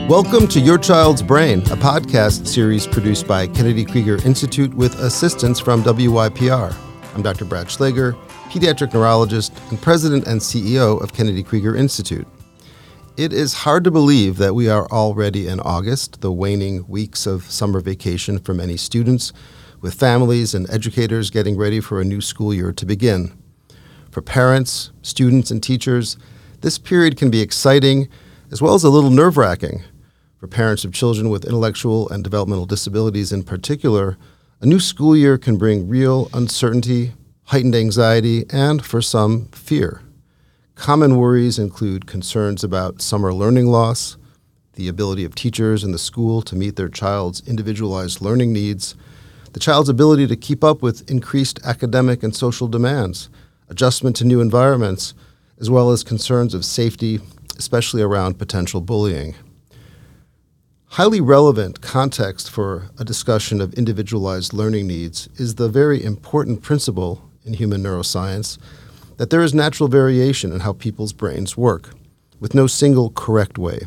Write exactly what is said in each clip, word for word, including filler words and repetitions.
Welcome to Your Child's Brain, a podcast series produced by Kennedy Krieger Institute with assistance from W Y P R. I'm Doctor Brad Schlager, pediatric neurologist and president and C E O of Kennedy Krieger Institute. It is hard to believe that we are already in August, the waning weeks of summer vacation for many students, with families and educators getting ready for a new school year to begin. For parents, students, and teachers, this period can be exciting as well as a little nerve-wracking. For parents of children with intellectual and developmental disabilities in particular, a new school year can bring real uncertainty, heightened anxiety, and, for some, fear. Common worries include concerns about summer learning loss, the ability of teachers in the school to meet their child's individualized learning needs, the child's ability to keep up with increased academic and social demands, adjustment to new environments, as well as concerns of safety, especially around potential bullying. Highly relevant context for a discussion of individualized learning needs is the very important principle in human neuroscience that there is natural variation in how people's brains work, with no single correct way.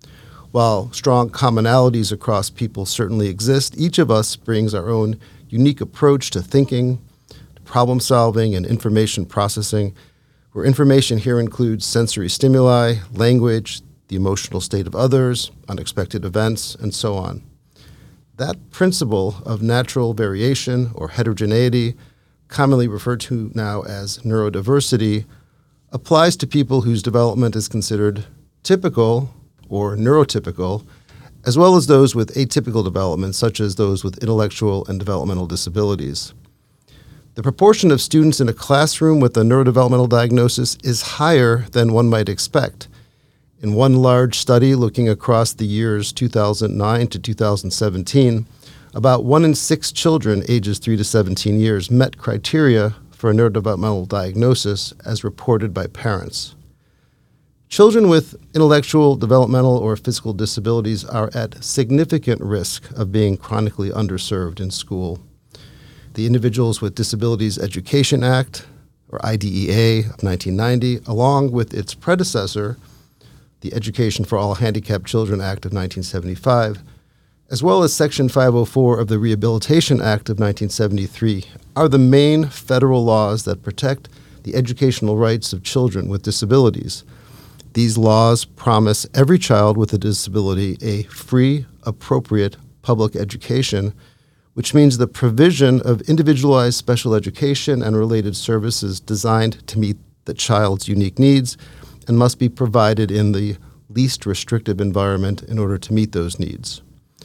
While strong commonalities across people certainly exist, each of us brings our own unique approach to thinking, to problem solving, and information processing, where information here includes sensory stimuli, language, the emotional state of others, unexpected events, and so on. That principle of natural variation or heterogeneity, commonly referred to now as neurodiversity, applies to people whose development is considered typical or neurotypical, as well as those with atypical development, such as those with intellectual and developmental disabilities. The proportion of students in a classroom with a neurodevelopmental diagnosis is higher than one might expect. In one large study looking across the years two thousand nine to two thousand seventeen, about one in six children ages three to seventeen years met criteria for a neurodevelopmental diagnosis as reported by parents. Children with intellectual, developmental, or physical disabilities are at significant risk of being chronically underserved in school. The Individuals with Disabilities Education Act, or I D E A, of nineteen ninety, along with its predecessor, the Education for All Handicapped Children Act of nineteen seventy-five, as well as Section five oh four of the Rehabilitation Act of nineteen seventy-three, are the main federal laws that protect the educational rights of children with disabilities. These laws promise every child with a disability a free, appropriate public education, which means the provision of individualized special education and related services designed to meet the child's unique needs and must be provided in the least restrictive environment in order to meet those needs.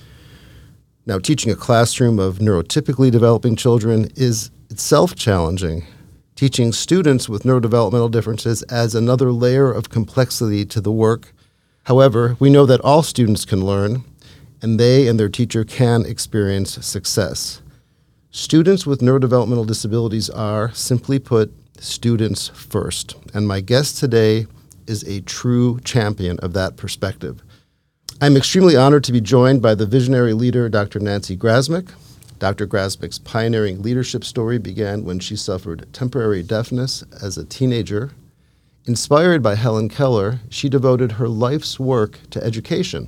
Now, teaching a classroom of neurotypically developing children is itself challenging. Teaching students with neurodevelopmental differences adds another layer of complexity to the work. However, we know that all students can learn, and they and their teacher can experience success. Students with neurodevelopmental disabilities are, simply put, students first. And my guest today is a true champion of that perspective. I'm extremely honored to be joined by the visionary leader, Doctor Nancy Grasmick. Doctor Grasmick's pioneering leadership story began when she suffered temporary deafness as a teenager. Inspired by Helen Keller, she devoted her life's work to education.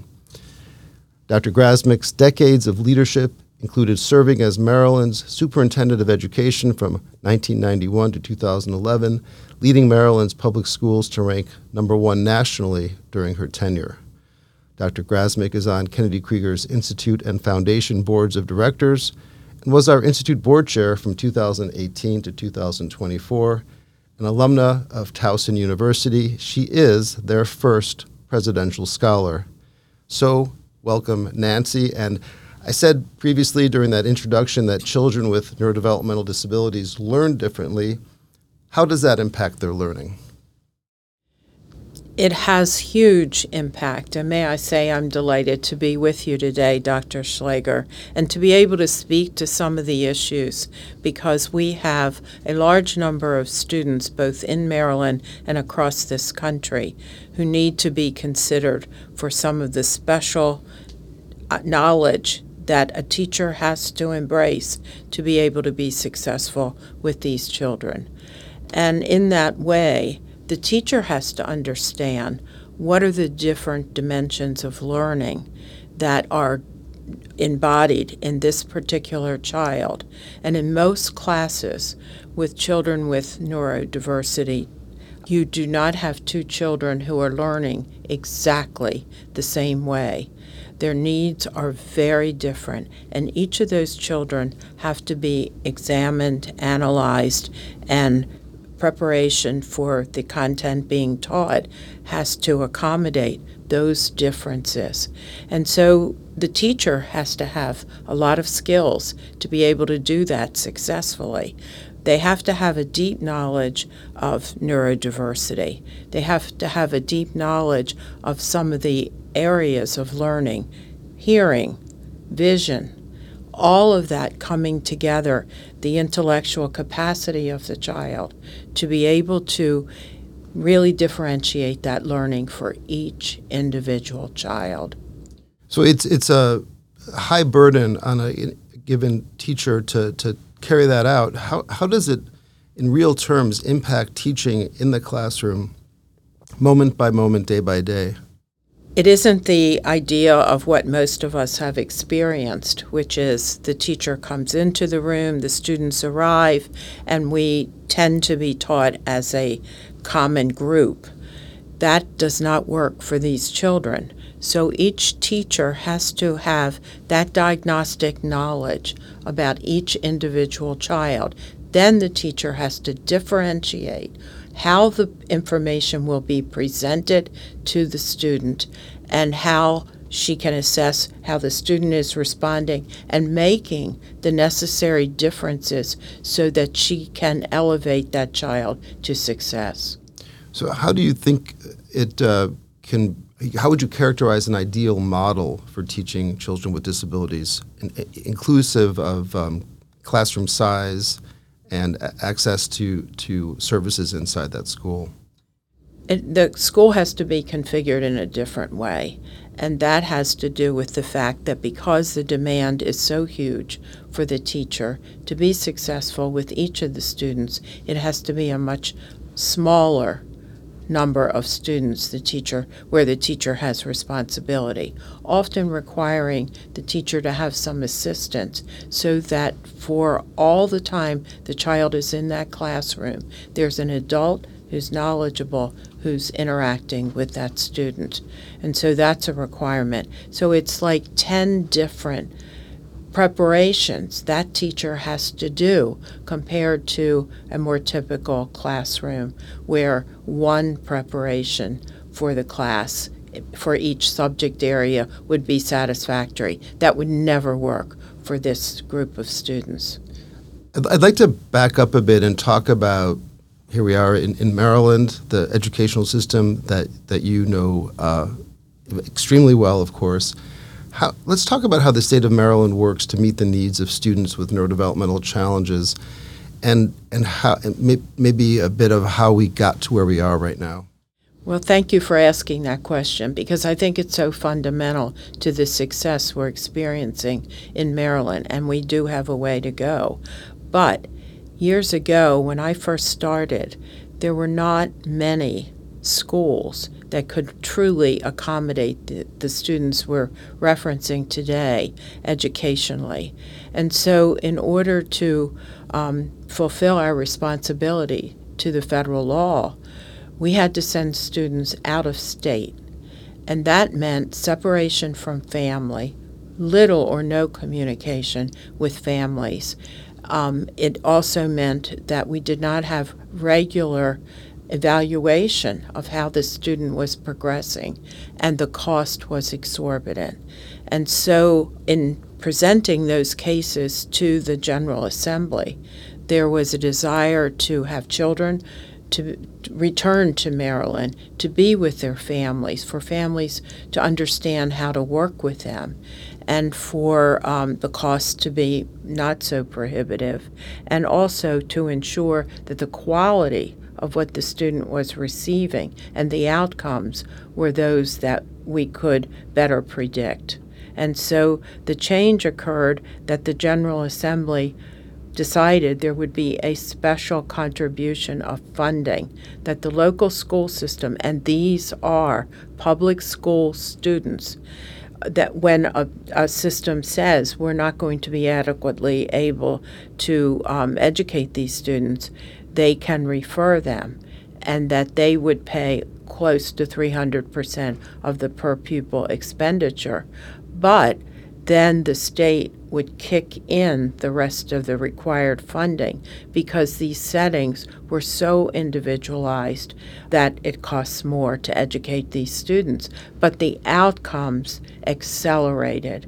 Doctor Grasmick's decades of leadership included serving as Maryland's Superintendent of Education from nineteen ninety-one to two thousand eleven, leading Maryland's public schools to rank number one nationally during her tenure. Doctor Grasmick is on Kennedy Krieger's Institute and Foundation boards of directors and was our Institute board chair from two thousand eighteen to two thousand twenty-four. An alumna of Towson University, she is their first presidential scholar. So, welcome, Nancy. And I said previously during that introduction that children with neurodevelopmental disabilities learn differently. How does that impact their learning? It has huge impact, and may I say I'm delighted to be with you today, Doctor Schlager, and to be able to speak to some of the issues, because we have a large number of students both in Maryland and across this country who need to be considered for some of the special knowledge that a teacher has to embrace to be able to be successful with these children. And in that way, the teacher has to understand what are the different dimensions of learning that are embodied in this particular child. And in most classes with children with neurodiversity, you do not have two children who are learning exactly the same way. Their needs are very different, and each of those children have to be examined, analyzed, and preparation for the content being taught has to accommodate those differences. And so the teacher has to have a lot of skills to be able to do that successfully. They have to have a deep knowledge of neurodiversity. They have to have a deep knowledge of some of the areas of learning, hearing, vision, all of that coming together, the intellectual capacity of the child to be able to really differentiate that learning for each individual child. So it's it's a high burden on a given teacher to, to carry that out. How how does it, in real terms, impact teaching in the classroom, moment by moment, day by day? It isn't the idea of what most of us have experienced, which is the teacher comes into the room, the students arrive, and we tend to be taught as a common group. That does not work for these children. So each teacher has to have that diagnostic knowledge about each individual child. Then the teacher has to differentiate how the information will be presented to the student and how she can assess how the student is responding and making the necessary differences so that she can elevate that child to success. So how do you think it uh, can, how would you characterize an ideal model for teaching children with disabilities, in, inclusive of um, classroom size and access to, to services inside that school? It, the school has to be configured in a different way, and that has to do with the fact that because the demand is so huge for the teacher to be successful with each of the students, it has to be a much smaller number of students the teacher where the teacher has responsibility, often requiring the teacher to have some assistance so that for all the time the child is in that classroom, there's an adult who's knowledgeable, who's interacting with that student. And so that's a requirement. So it's like ten different preparations that teacher has to do compared to a more typical classroom where one preparation for the class for each subject area would be satisfactory. That would never work for this group of students. I'd like to back up a bit and talk about, here we are in, in Maryland, the educational system that, that you know uh, extremely well, of course. How, let's talk about how the state of Maryland works to meet the needs of students with neurodevelopmental challenges, and and how and may, maybe a bit of how we got to where we are right now. Well, thank you for asking that question, because I think it's so fundamental to the success we're experiencing in Maryland, and we do have a way to go. But years ago, when I first started, there were not many schools that could truly accommodate the, the students we're referencing today educationally. And so in order to um, fulfill our responsibility to the federal law, we had to send students out of state. And that meant separation from family, little or no communication with families. Um, it also meant that we did not have regular evaluation of how the student was progressing, and the cost was exorbitant. And so in presenting those cases to the General Assembly, there was a desire to have children to return to Maryland, to be with their families, for families to understand how to work with them, and for um, the costs to be not so prohibitive, and also to ensure that the quality of what the student was receiving and the outcomes were those that we could better predict. And so the change occurred that the General Assembly decided there would be a special contribution of funding that the local school system, and these are public school students, that when a, a system says we're not going to be adequately able to um, educate these students, they can refer them, and that they would pay close to three hundred percent of the per pupil expenditure. But then the state would kick in the rest of the required funding because these settings were so individualized that it costs more to educate these students. But the outcomes accelerated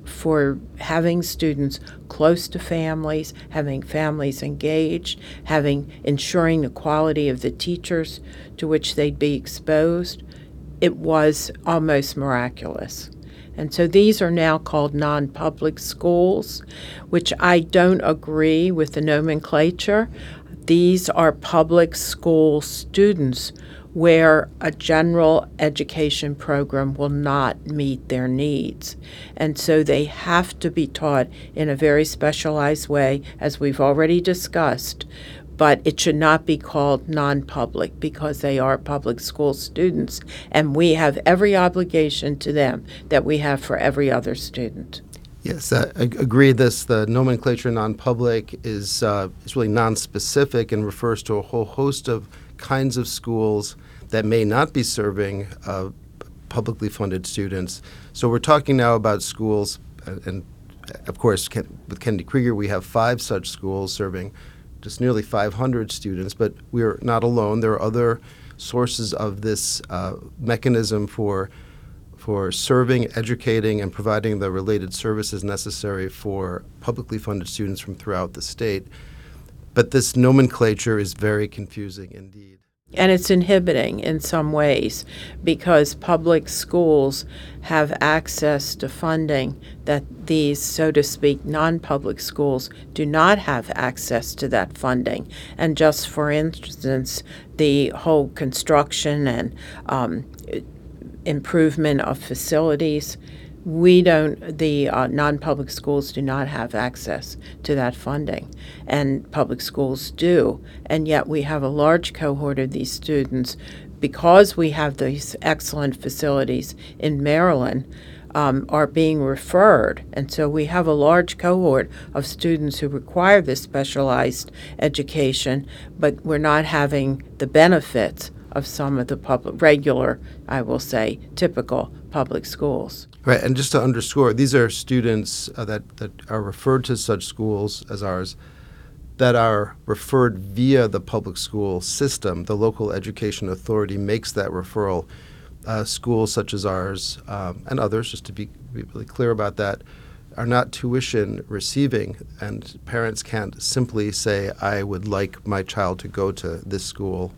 for having students close to families, having families engaged, having ensuring the quality of the teachers to which they'd be exposed. It was almost miraculous. And so these are now called non-public schools, which I don't agree with the nomenclature. These are public school students where a general education program will not meet their needs. And so they have to be taught in a very specialized way, as we've already discussed. But it should not be called non-public because they are public school students, and we have every obligation to them that we have for every other student. Yes, I agree. This the nomenclature non-public is uh, is really non-specific and refers to a whole host of kinds of schools that may not be serving uh, publicly funded students. So we're talking now about schools, uh, and of course, Ken, with Kennedy Krieger, we have five such schools serving just nearly five hundred students, but we're not alone. There are other sources of this uh, mechanism for for serving, educating, and providing the related services necessary for publicly funded students from throughout the state. But this nomenclature is very confusing indeed. And it's inhibiting in some ways because public schools have access to funding that these, so to speak, non-public schools do not have access to that funding. And just for instance, the whole construction and um, improvement of facilities, we don't, the uh, non-public schools do not have access to that funding, and public schools do. And yet we have a large cohort of these students, because we have these excellent facilities in Maryland, um, are being referred. And so we have a large cohort of students who require this specialized education, but we're not having the benefits of some of the public, regular, I will say, typical public schools. Right, and just to underscore, these are students uh, that, that are referred to such schools as ours that are referred via the public school system. The local education authority makes that referral. Uh, schools such as ours um, and others, just to be, be really clear about that, are not tuition receiving, and parents can't simply say, I would like my child to go to this school.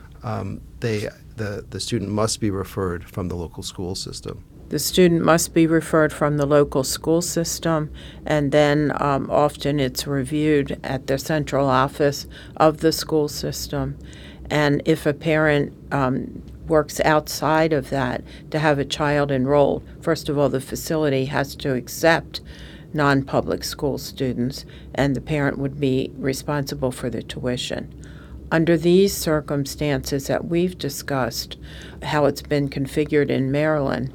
Um, they, the, the student must be referred from the local school system. The student must be referred from the local school system, and then um, often it's reviewed at the central office of the school system. And if a parent um, works outside of that to have a child enrolled, first of all, the facility has to accept non-public school students, and the parent would be responsible for the tuition. Under these circumstances that we've discussed, how it's been configured in Maryland,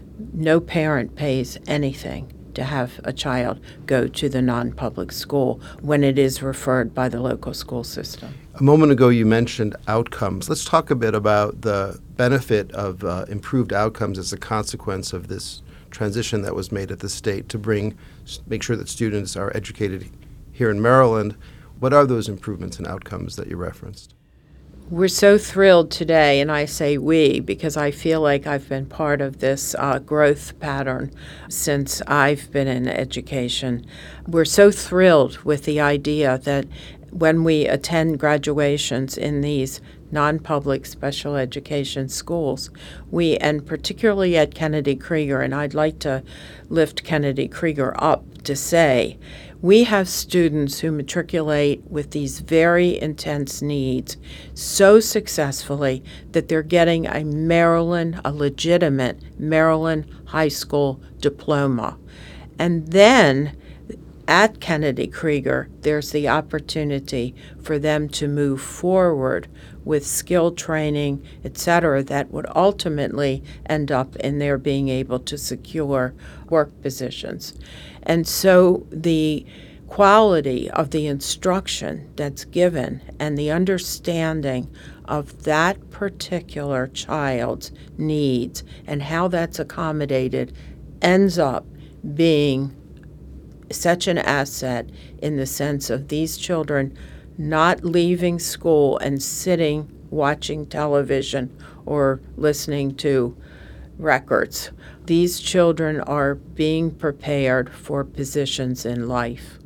no parent pays anything to have a child go to the non-public school when it is referred by the local school system. A moment ago you mentioned outcomes. Let's talk a bit about the benefit of uh, improved outcomes as a consequence of this transition that was made at the state to bring, make sure that students are educated here in Maryland. What are those improvements and outcomes that you referenced? We're so thrilled today, and I say we because I feel like I've been part of this uh, growth pattern since I've been in education. We're so thrilled with the idea that when we attend graduations in these non-public special education schools, we, and particularly at Kennedy Krieger, and I'd like to lift Kennedy Krieger up to say, we have students who matriculate with these very intense needs so successfully that they're getting a Maryland, a legitimate Maryland high school diploma. And then at Kennedy Krieger, there's the opportunity for them to move forward with skill training, et cetera, that would ultimately end up in their being able to secure work positions. And so the quality of the instruction that's given and the understanding of that particular child's needs and how that's accommodated ends up being such an asset in the sense of these children not leaving school and sitting watching television or listening to records. These children are being prepared for positions in life.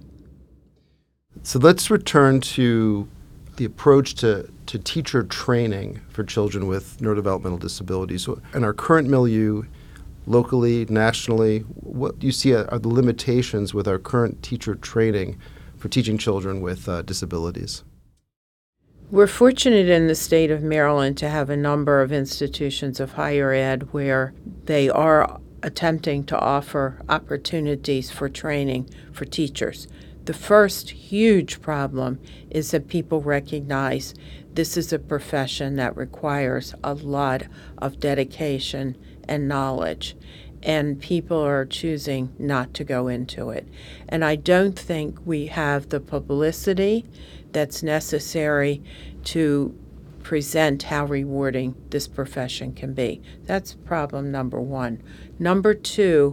So let's return to the approach to, to teacher training for children with neurodevelopmental disabilities. So in our current milieu, locally, nationally, what do you see are the limitations with our current teacher training for teaching children with uh, disabilities? We're fortunate in the state of Maryland to have a number of institutions of higher ed where they are attempting to offer opportunities for training for teachers. The first huge problem is that people recognize this is a profession that requires a lot of dedication and knowledge, and people are choosing not to go into it. And I don't think we have the publicity that's necessary to present how rewarding this profession can be. That's problem number one. Number two,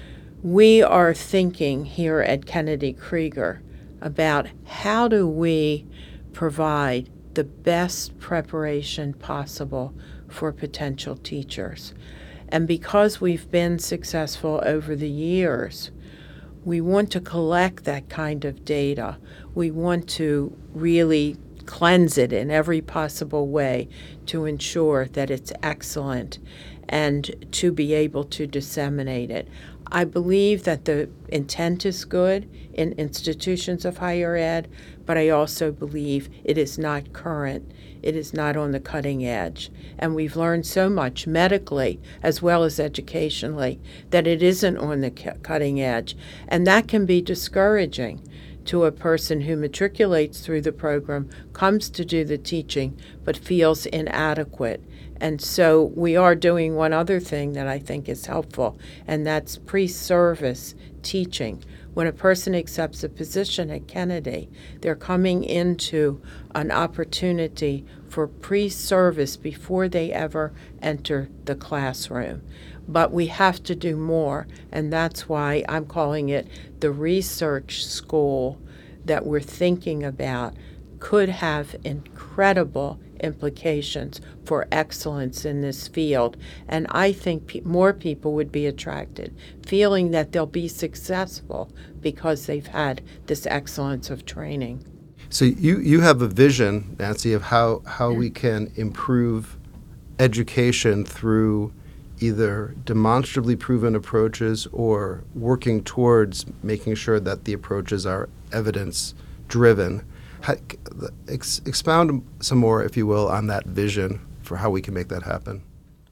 we are thinking here at Kennedy Krieger about how do we provide the best preparation possible for potential teachers. And because we've been successful over the years, we want to collect that kind of data. We want to really cleanse it in every possible way to ensure that it's excellent and to be able to disseminate it. I believe that the intent is good in institutions of higher ed, but I also believe it is not current. It is not on the cutting edge. And we've learned so much medically as well as educationally that it isn't on the cu- cutting edge. And that can be discouraging to a person who matriculates through the program, comes to do the teaching, but feels inadequate. And so we are doing one other thing that I think is helpful, and that's pre-service teaching. When a person accepts a position at Kennedy, they're coming into an opportunity for pre-service before they ever enter the classroom. But we have to do more, and that's why I'm calling it the research school that we're thinking about could have incredible implications for excellence in this field. And I think pe- more people would be attracted, feeling that they'll be successful because they've had this excellence of training. So you, you have a vision, Nancy, of how, how we can improve education through either demonstrably proven approaches or working towards making sure that the approaches are evidence-driven. How, ex, expound some more, if you will, on that vision for how we can make that happen.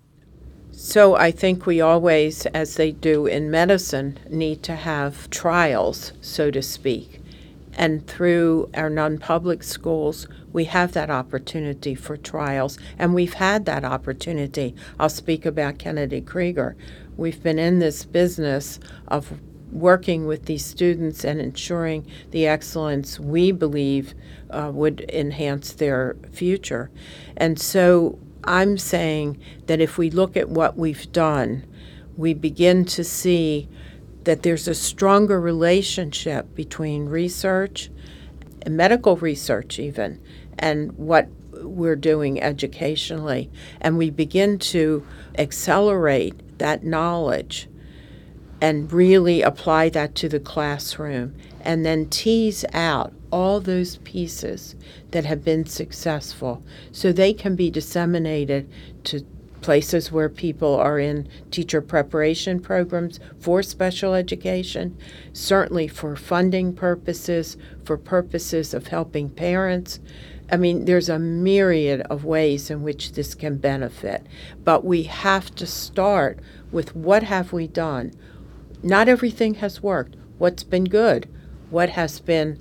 So I think we always, as they do in medicine, need to have trials, so to speak. And through our non-public schools, we have that opportunity for trials, and we've had that opportunity. I'll speak about Kennedy Krieger. We've been in this business of working with these students and ensuring the excellence we believe uh, would enhance their future. And so I'm saying that if we look at what we've done, we begin to see that there's a stronger relationship between research, and medical research even, and what we're doing educationally. And we begin to accelerate that knowledge and really apply that to the classroom, and then tease out all those pieces that have been successful so they can be disseminated to places where people are in teacher preparation programs for special education, certainly for funding purposes, for purposes of helping parents. I mean, there's a myriad of ways in which this can benefit, but we have to start with what have we done. Not everything has worked. What's been good? what has been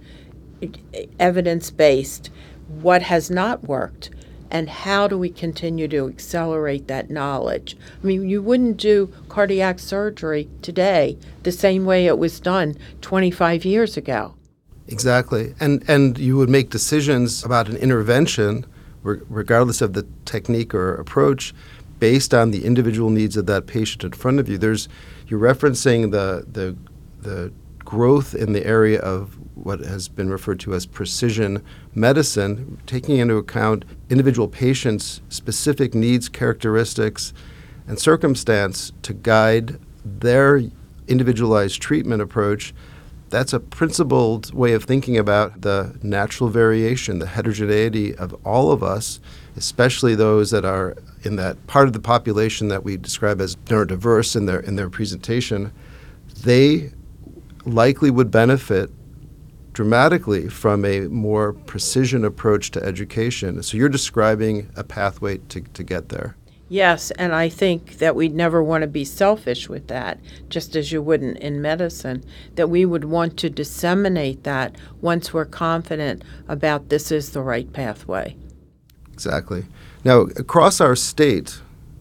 evidence-based, what has not worked, and how do we continue to accelerate that knowledge? I mean, you wouldn't do cardiac surgery today the same way it was done twenty-five years ago. Exactly. And and you would make decisions about an intervention, re- regardless of the technique or approach, based on the individual needs of that patient in front of you. There's you're referencing the the the growth in the area of what has been referred to as precision medicine, taking into account individual patients' specific needs, characteristics, and circumstance to guide their individualized treatment approach. That's a principled way of thinking about the natural variation, the heterogeneity of all of us, especially those that are in that part of the population that we describe as neurodiverse in their in their presentation. They likely would benefit dramatically from a more precision approach to education. So you're describing a pathway to, to get there. Yes, and I think that we'd never want to be selfish with that, just as you wouldn't in medicine, that we would want to disseminate that once we're confident about this is the right pathway. Exactly. Now, across our state,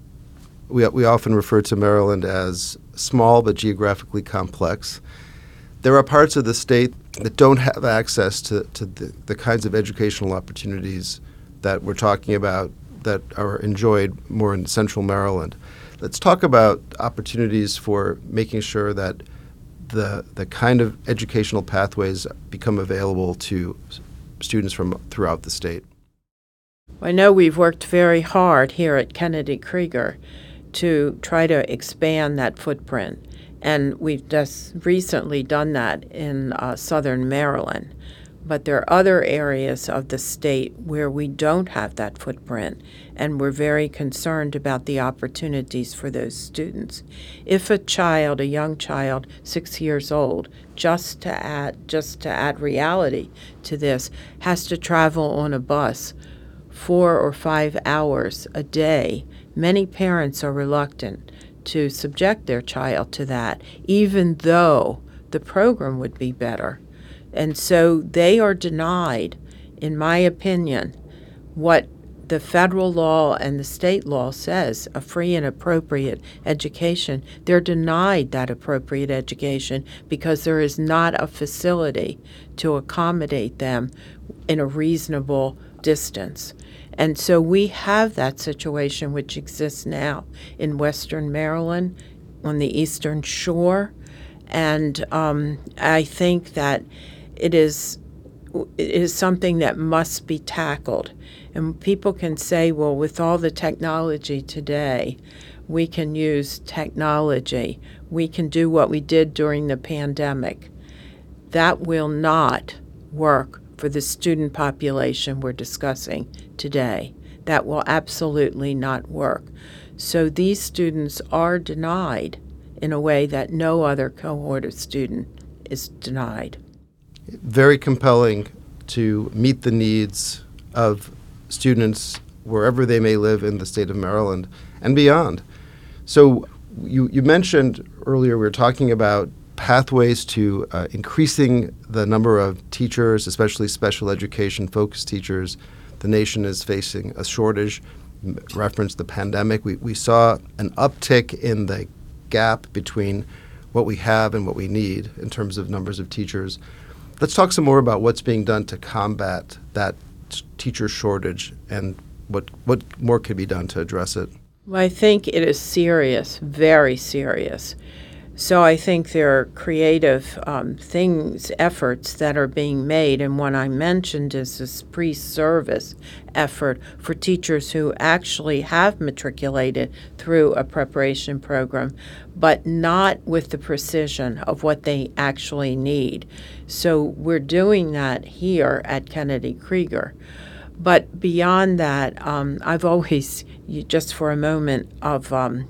we, we often refer to Maryland as small but geographically complex. There are parts of the state that don't have access to, to the, the kinds of educational opportunities that we're talking about that are enjoyed more in central Maryland. Let's talk about opportunities for making sure that the the kind of educational pathways become available to students from throughout the state. I know we've worked very hard here at Kennedy Krieger to try to expand that footprint, and we've just recently done that in uh, southern Maryland. But there are other areas of the state where we don't have that footprint, and we're very concerned about the opportunities for those students. If a child, a young child, six years old, just to add just to add reality to this, has to travel on a bus four or five hours a day, many parents are reluctant to subject their child to that, even though the program would be better. And so they are denied, in my opinion, what the federal law and the state law says, a free and appropriate education. They're denied that appropriate education because there is not a facility to accommodate them in a reasonable distance. And so we have that situation which exists now in Western Maryland on the Eastern Shore. And um, I think that It is it is something that must be tackled. And people can say, well, with all the technology today, we can use technology. We can do what we did during the pandemic. That will not work for the student population we're discussing today. That will absolutely not work. So these students are denied in a way that no other cohort of student is denied. Very compelling to meet the needs of students wherever they may live in the state of Maryland and beyond. So you, you mentioned earlier, we were talking about pathways to uh, increasing the number of teachers, especially special education focused teachers. The nation is facing a shortage. Referenced the pandemic. We, we saw an uptick in the gap between what we have and what we need in terms of numbers of teachers. Let's talk some more about what's being done to combat that t- teacher shortage and what what more could be done to address it. Well, I think it is serious, very serious. So I think there are creative um, things, efforts that are being made, and one I mentioned is this pre-service effort for teachers who actually have matriculated through a preparation program, but not with the precision of what they actually need. So we're doing that here at Kennedy Krieger. But beyond that, um, I've always, just for a moment of um,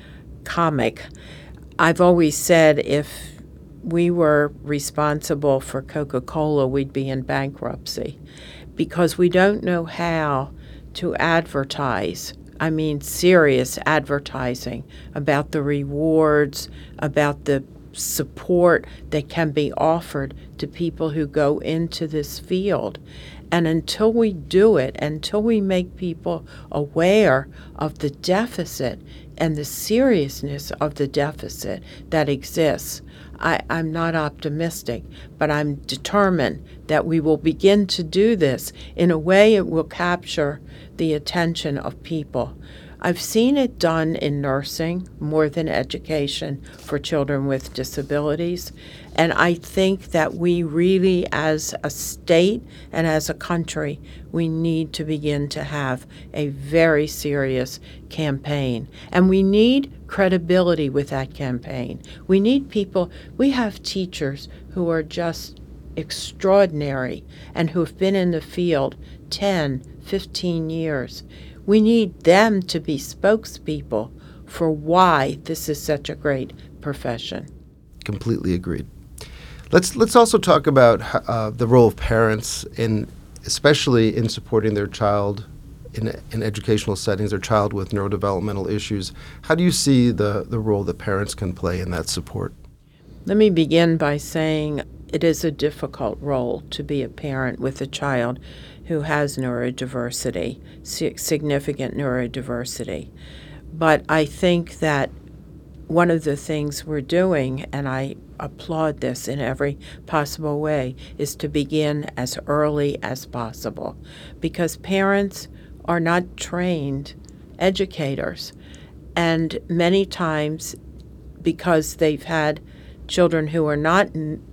comic, I've always said if we were responsible for Coca-Cola, we'd be in bankruptcy because we don't know how to advertise. I mean, serious advertising about the rewards, about the support that can be offered to people who go into this field. And until we do it, until we make people aware of the deficit and the seriousness of the deficit that exists, I, I'm not optimistic, but I'm determined that we will begin to do this in a way it will capture the attention of people. I've seen it done in nursing more than education for children with disabilities. And I think that we really, as a state and as a country, we need to begin to have a very serious campaign. And we need credibility with that campaign. We need people, we have teachers who are just extraordinary and who have been in the field ten, fifteen years. We need them to be spokespeople for why this is such a great profession. Completely agreed. Let's let's also talk about uh, the role of parents, in especially in supporting their child in in educational settings, their child with neurodevelopmental issues. How do you see the, the role that parents can play in that support? Let me begin by saying it is a difficult role to be a parent with a child who has neurodiversity, significant neurodiversity. But I think that one of the things we're doing, and I applaud this in every possible way, is to begin as early as possible, because parents are not trained educators. And many times, because they've had children who are not n-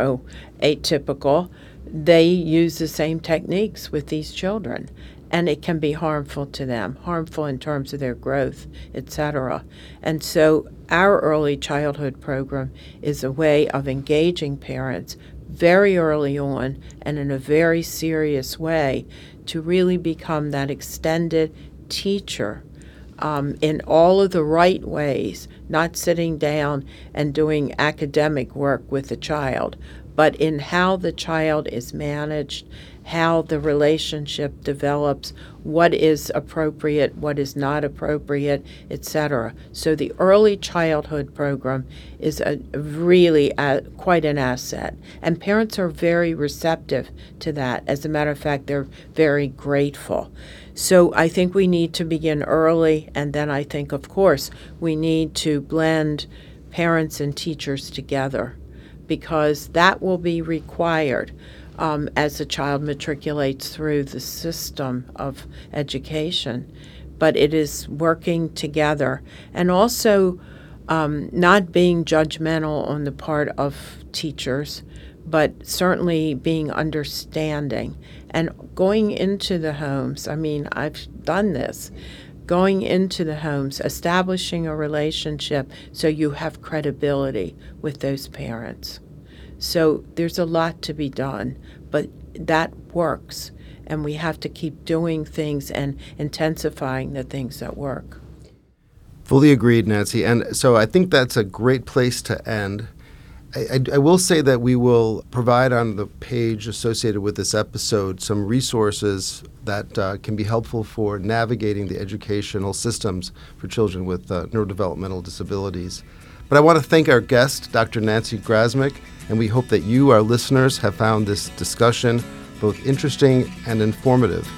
neuroatypical, they use the same techniques with these children, and it can be harmful to them, harmful in terms of their growth, et cetera. And so our early childhood program is a way of engaging parents very early on and in a very serious way to really become that extended teacher um, in all of the right ways, not sitting down and doing academic work with the child, but in how the child is managed, how the relationship develops, what is appropriate, what is not appropriate, et cetera. So the early childhood program is a really a, quite an asset, and parents are very receptive to that. As a matter of fact, they're very grateful. So I think we need to begin early, and then I think, of course, we need to blend parents and teachers together, because that will be required um, as a child matriculates through the system of education. But it is working together, and also um, not being judgmental on the part of teachers, but certainly being understanding and going into the homes. I mean, I've done this. Going into the homes, establishing a relationship so you have credibility with those parents. So there's a lot to be done, but that works, and we have to keep doing things and intensifying the things that work. Fully agreed, Nancy. And so I think that's a great place to end. I, I, I will say that we will provide on the page associated with this episode some resources that uh, can be helpful for navigating the educational systems for children with uh, neurodevelopmental disabilities. But I want to thank our guest, Doctor Nancy Grasmick, and we hope that you, our listeners, have found this discussion both interesting and informative.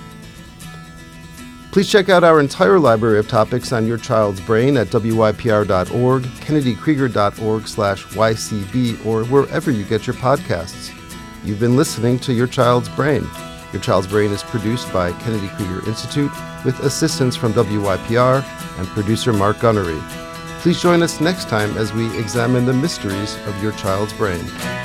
Please check out our entire library of topics on your child's brain at W Y P R dot org, Kennedy Krieger dot org slash Y C B, or wherever you get your podcasts. You've been listening to Your Child's Brain. Your Child's Brain is produced by Kennedy Krieger Institute with assistance from W Y P R and producer Mark Gunnery. Please join us next time as we examine the mysteries of your child's brain.